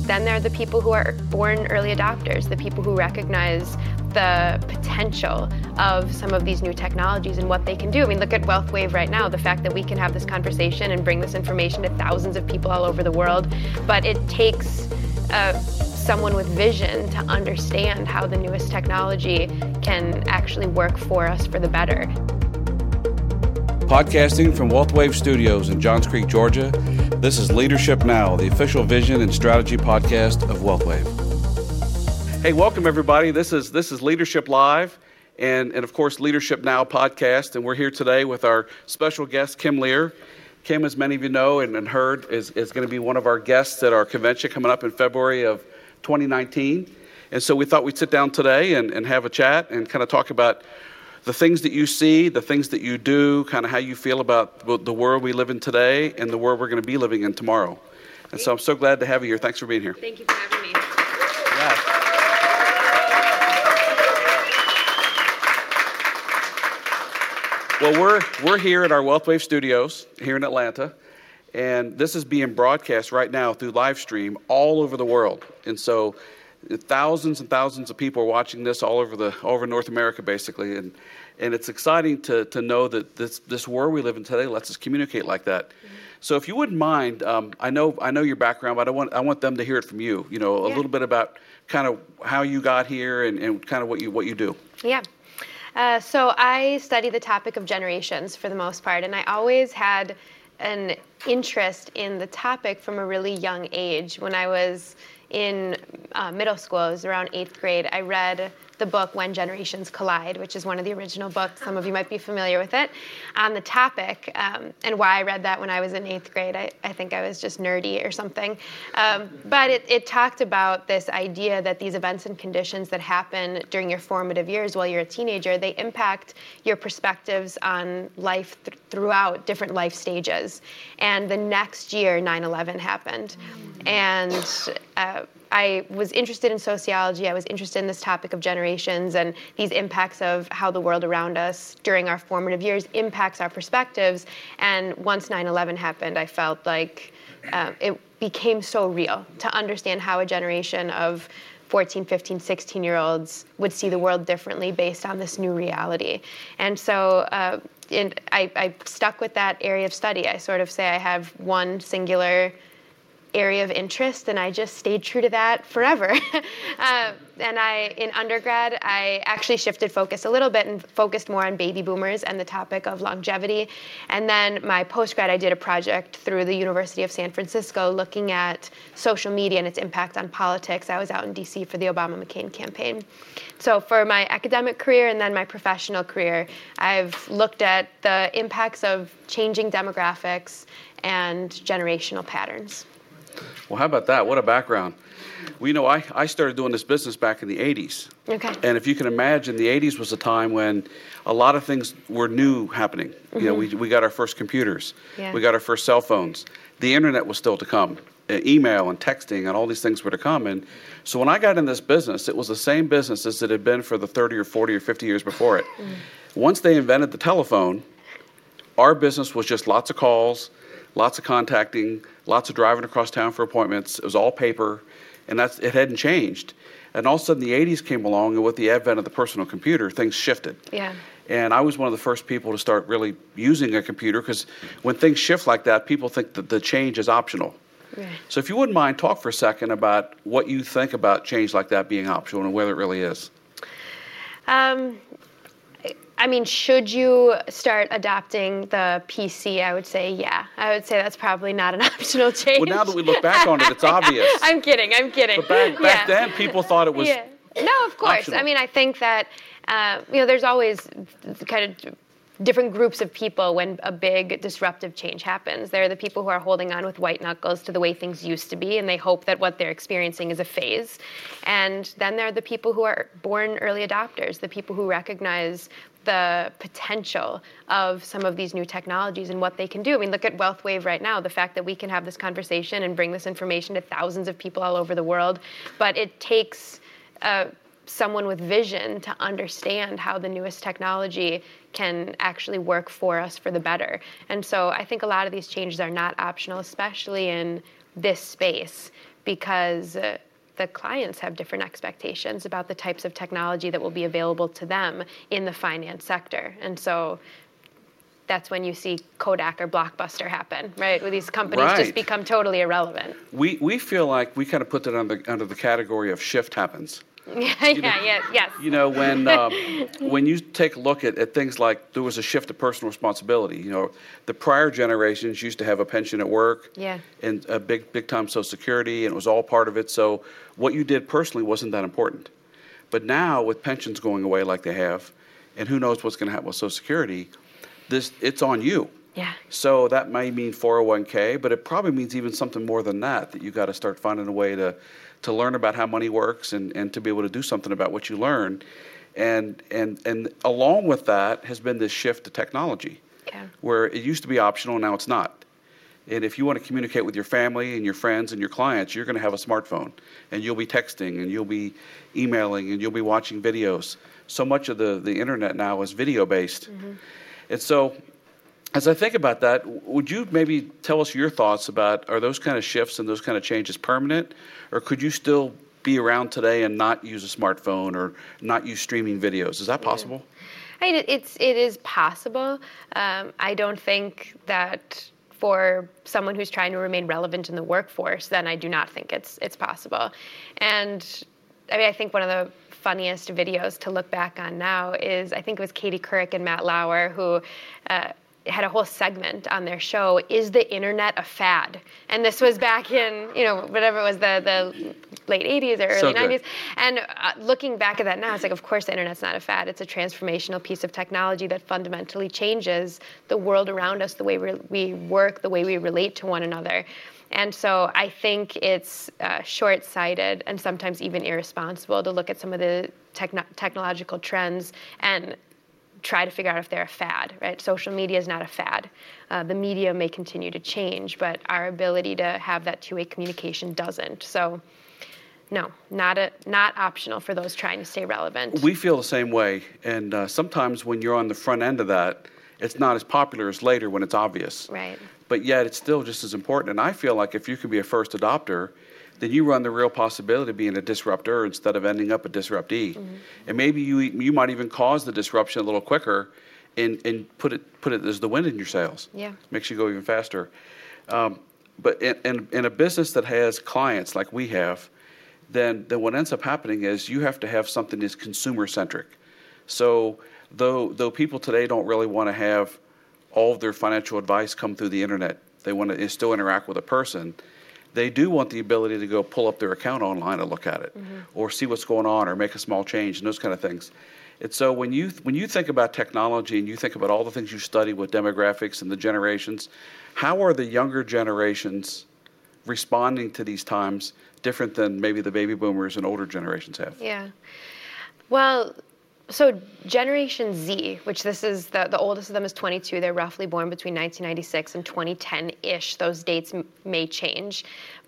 then there are the people who are born early adopters, the people who recognize the potential of some of these new technologies and what they can do. I mean, look at WealthWave right now, the fact that we can have this conversation and bring this information to thousands of people all over the world, but it takes someone with vision to understand how the newest technology can actually work for us for the better. Podcasting from WealthWave Studios in Johns Creek, Georgia, this is Leadership Now, the official vision and strategy podcast of WealthWave. Hey, welcome everybody. This is Leadership Live and of course Leadership Now podcast, and we're here today with our special guest, Kim Lear. Kim, as many of you know and heard, is going to be one of our guests at our convention coming up in February of 2019. And so we thought we'd sit down today and have a chat and kind of talk about the things that you see, the things that you do, kind of how you feel about the world we live in today and the world we're going to be living in tomorrow. And so I'm so glad to have you here. Thanks for being here. Thank you for having me. Yeah. Well, we're here at our WealthWave Studios here in Atlanta, and this is being broadcast right now through live stream all over the world. And so thousands and thousands of people are watching this all over North America, basically, and it's exciting to know that this world we live in today lets us communicate like that. Mm-hmm. So, if you wouldn't mind, I know your background, but I want them to hear it from you. You know, a little bit about kind of how you got here and kind of what you do. Yeah. So I study the topic of generations for the most part, and I always had an interest in the topic from a really young age. When I was in middle school, it was around 8th grade, I read the book When Generations Collide, which is one of the original books. Some of you might be familiar with it, on the topic. And why I read that when I was in 8th grade, I think I was just nerdy or something. But it talked about this idea that these events and conditions that happen during your formative years while you're a teenager, they impact your perspectives on life throughout different life stages. And the next year, 9/11 happened. And I was interested in sociology. I was interested in this topic of generations and these impacts of how the world around us during our formative years impacts our perspectives. And once 9/11 happened, I felt like it became so real to understand how a generation of 14, 15, 16-year-olds would see the world differently based on this new reality. And so I stuck with that area of study. I sort of say I have one singular area of interest, and I just stayed true to that forever. And in undergrad, I actually shifted focus a little bit and focused more on baby boomers and the topic of longevity. And then my postgrad, I did a project through the University of San Francisco looking at social media and its impact on politics. I was out in DC for the Obama-McCain campaign. So for my academic career and then my professional career, I've looked at the impacts of changing demographics and generational patterns. Well, how about that? What a background. Well, you know, I started doing this business back in the 80s. Okay. And if you can imagine, the 80s was a time when a lot of things were new happening. Mm-hmm. You know, we got our first computers. Yeah. We got our first cell phones. The internet was still to come. Email and texting and all these things were to come. And so when I got in this business, it was the same business as it had been for the 30 or 40 or 50 years before it. Mm. Once they invented the telephone, our business was just lots of calls, lots of contacting, lots of driving across town for appointments. It was all paper, and it hadn't changed. And all of a sudden, the 80s came along, and with the advent of the personal computer, things shifted. Yeah. And I was one of the first people to start really using a computer, because when things shift like that, people think that the change is optional. Yeah. So if you wouldn't mind, talk for a second about what you think about change like that being optional and whether it really is. I mean, should you start adopting the PC? I would say, yeah. I would say that's probably not an optional change. Well, now that we look back on it, it's obvious. I'm kidding. But back then, people thought it was No, of course. Optional. I mean, I think that, there's always kind of different groups of people when a big disruptive change happens. There are the people who are holding on with white knuckles to the way things used to be, and they hope that what they're experiencing is a phase. And then there are the people who are born early adopters, the people who recognize the potential of some of these new technologies and what they can do. I mean, look at WealthWave right now, the fact that we can have this conversation and bring this information to thousands of people all over the world, but it takes someone with vision to understand how the newest technology can actually work for us for the better. And so I think a lot of these changes are not optional, especially in this space, because the clients have different expectations about the types of technology that will be available to them in the finance sector. And so that's when you see Kodak or Blockbuster happen, right? Where these companies just become totally irrelevant. We feel like we kind of put that under the category of shift happens. Yes. You know, when you take a look at things like there was a shift to personal responsibility. You know, the prior generations used to have a pension at work, and a big time Social Security, and it was all part of it. So what you did personally wasn't that important. But now with pensions going away like they have, and who knows what's going to happen with Social Security, it's on you. Yeah. So that may mean 401k, but it probably means even something more than that you got to start finding a way to learn about how money works and to be able to do something about what you learn. And along with that has been this shift to technology, where it used to be optional, now it's not. And if you want to communicate with your family and your friends and your clients, you're going to have a smartphone, and you'll be texting, and you'll be emailing, and you'll be watching videos. So much of the internet now is video-based. Mm-hmm. And so as I think about that, would you maybe tell us your thoughts about, are those kind of shifts and those kind of changes permanent, or could you still be around today and not use a smartphone or not use streaming videos? Is that possible? It is possible. I don't think that for someone who's trying to remain relevant in the workforce, then I do not think it's possible. And I mean, I think one of the funniest videos to look back on now is, I think it was Katie Couric and Matt Lauer who had a whole segment on their show, Is the Internet a Fad? And this was back in, whatever it was, the late 80s or early 90s. And looking back at that now, it's like, of course the Internet's not a fad. It's a transformational piece of technology that fundamentally changes the world around us, the way we work, the way we relate to one another. And so I think it's short-sighted and sometimes even irresponsible to look at some of the technological trends and try to figure out if they're a fad, right? Social media is not a fad. The media may continue to change, but our ability to have that two-way communication doesn't. So, no, not optional for those trying to stay relevant. We feel the same way, and sometimes when you're on the front end of that, it's not as popular as later when it's obvious. Right. But yet it's still just as important. And I feel like if you can be a first adopter, then you run the real possibility of being a disruptor instead of ending up a disruptee. Mm-hmm. And maybe you might even cause the disruption a little quicker and put it as the wind in your sails. Yeah. Makes you go even faster. But in a business that has clients like we have, then what ends up happening is you have to have something that's consumer-centric. So though people today don't really want to have all of their financial advice come through the internet, they want to still interact with a person, they do want the ability to go pull up their account online and look at it, mm-hmm. or see what's going on or make a small change and those kind of things. And so when you think about technology and you think about all the things you study with demographics and the generations, how are the younger generations responding to these times different than maybe the baby boomers and older generations have? Yeah. Well, so Generation Z, which this is the oldest of them is 22. They're roughly born between 1996 and 2010-ish. Those dates may change.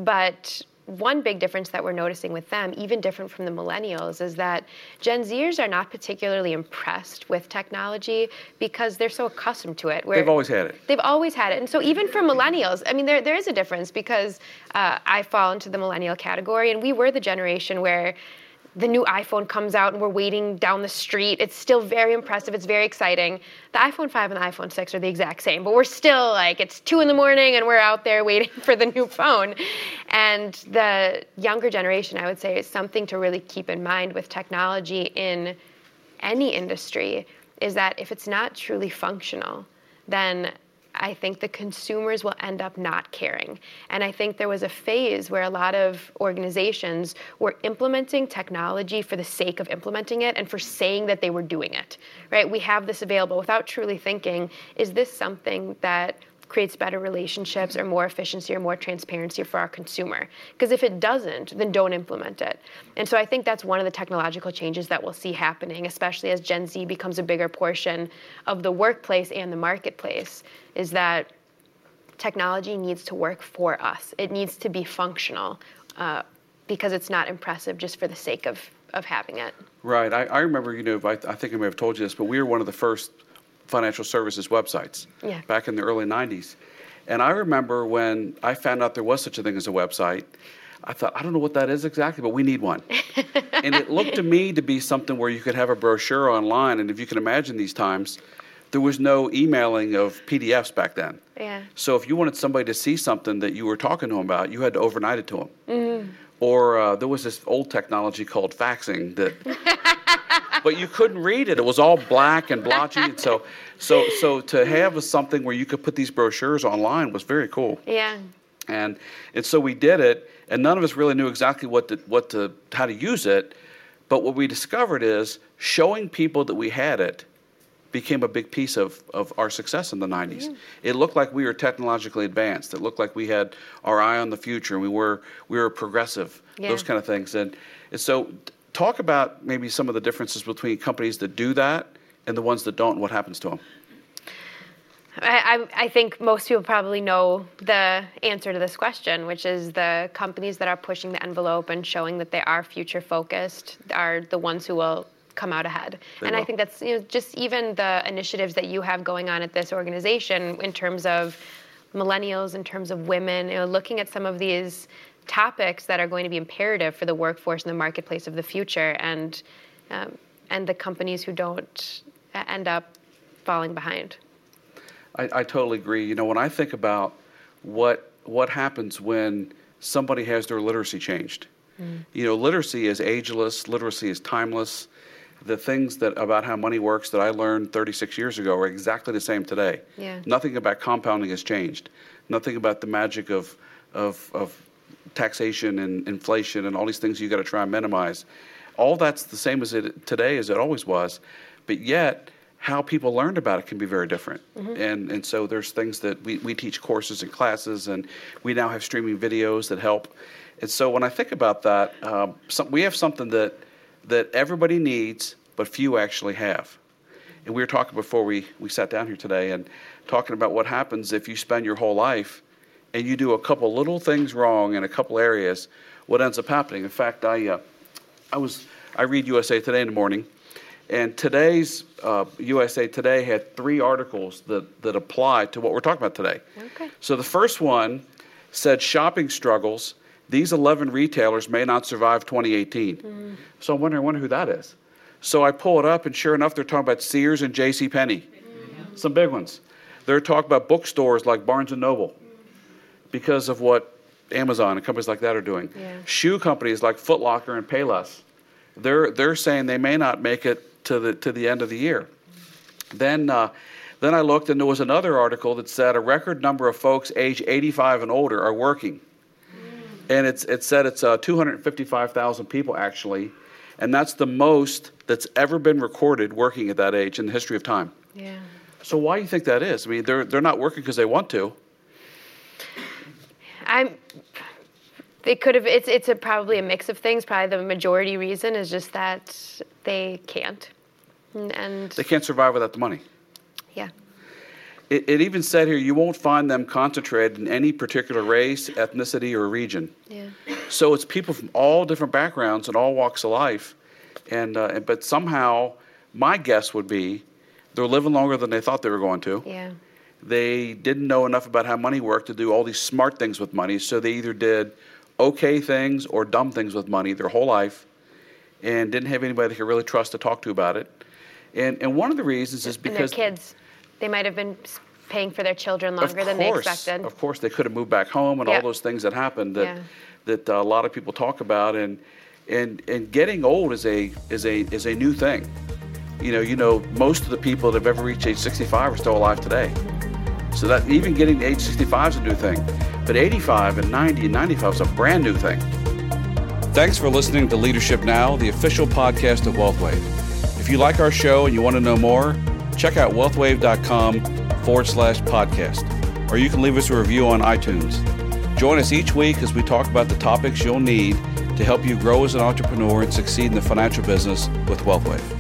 But one big difference that we're noticing with them, even different from the millennials, is that Gen Zers are not particularly impressed with technology because they're so accustomed to it. They've always had it. They've always had it. And so even for millennials, I mean, there is a difference because I fall into the millennial category, and we were the generation where the new iPhone comes out and we're waiting down the street. It's still very impressive. It's very exciting. The iPhone 5 and the iPhone 6 are the exact same, but we're still like, it's 2 a.m. and we're out there waiting for the new phone. And the younger generation, I would say, is something to really keep in mind with technology in any industry, is that if it's not truly functional, then I think the consumers will end up not caring. And I think there was a phase where a lot of organizations were implementing technology for the sake of implementing it and for saying that they were doing it, right? We have this available without truly thinking, is this something that creates better relationships or more efficiency or more transparency for our consumer? Because if it doesn't, then don't implement it. And so I think that's one of the technological changes that we'll see happening, especially as Gen Z becomes a bigger portion of the workplace and the marketplace, is that technology needs to work for us. It needs to be functional because it's not impressive just for the sake of having it. Right. I remember, I think I may have told you this, but we were one of the first financial services websites back in the early 90s. And I remember when I found out there was such a thing as a website, I thought, I don't know what that is exactly, but we need one. And it looked to me to be something where you could have a brochure online, and if you can imagine these times, there was no emailing of PDFs back then. Yeah. So if you wanted somebody to see something that you were talking to them about, you had to overnight it to them. Mm-hmm. Or there was this old technology called faxing that, but you couldn't read it. It was all black and blotchy. And so to have something where you could put these brochures online was very cool. Yeah. And so we did it, and none of us really knew exactly how to use it. But what we discovered is showing people that we had it became a big piece of our success in the 90s. Mm. It looked like we were technologically advanced. It looked like we had our eye on the future, and we were progressive, those kind of things. And so talk about maybe some of the differences between companies that do that and the ones that don't, and what happens to them. I think most people probably know the answer to this question, which is the companies that are pushing the envelope and showing that they are future focused are the ones who will come out ahead. I think that's just even the initiatives that you have going on at this organization in terms of millennials, in terms of women, looking at some of these topics that are going to be imperative for the workforce and the marketplace of the future, and the companies who don't end up falling behind. I totally agree. When I think about what happens when somebody has their literacy changed, literacy is ageless, literacy is timeless. The things about how money works that I learned 36 years ago are exactly the same today. Yeah. Nothing about compounding has changed. Nothing about the magic of taxation and inflation and all these things you got to try and minimize. All that's the same today as it always was, but yet how people learned about it can be very different. Mm-hmm. And so there's things that we teach courses and classes, and we now have streaming videos that help. And so when I think about that, we have something that everybody needs, but few actually have. And we were talking before we sat down here today, and talking about what happens if you spend your whole life and you do a couple little things wrong in a couple areas, what ends up happening. In fact, I read USA Today in the morning, and today's USA Today had 3 articles that apply to what we're talking about today. Okay. So the first one said shopping struggles. These 11 retailers may not survive 2018. Mm. So I wonder who that is. So I pull it up, and sure enough, they're talking about Sears and JCPenney, some big ones. They're talking about bookstores like Barnes & Noble because of what Amazon and companies like that are doing. Yeah. Shoe companies like Foot Locker and Payless, they're saying they may not make it to the end of the year. Then I looked, and there was another article that said a record number of folks age 85 and older are working. And it said it's 255,000 people actually, and that's the most that's ever been recorded working at that age in the history of time. Yeah. So why do you think that is? I mean, they're not working because they want to. It's probably a mix of things. Probably the majority reason is just that they can't, and they can't survive without the money. Yeah. It even said here, you won't find them concentrated in any particular race, ethnicity, or region. Yeah. So it's people from all different backgrounds and all walks of life, but somehow my guess would be they're living longer than they thought they were going to. Yeah. They didn't know enough about how money worked to do all these smart things with money, so they either did okay things or dumb things with money their whole life, and didn't have anybody they could really trust to talk to about it. And one of the reasons is because their kids. They might have been paying for their children longer than they expected. Of course, they could have moved back home and all those things that happened that a lot of people talk about. And getting old is a new thing. Most of the people that have ever reached age 65 are still alive today. So that even getting to age 65 is a new thing. But 85 and 90 and 95 is a brand new thing. Thanks for listening to Leadership Now, the official podcast of WealthWave. If you like our show and you want to know more, check out wealthwave.com/podcast, or you can leave us a review on iTunes. Join us each week as we talk about the topics you'll need to help you grow as an entrepreneur and succeed in the financial business with WealthWave.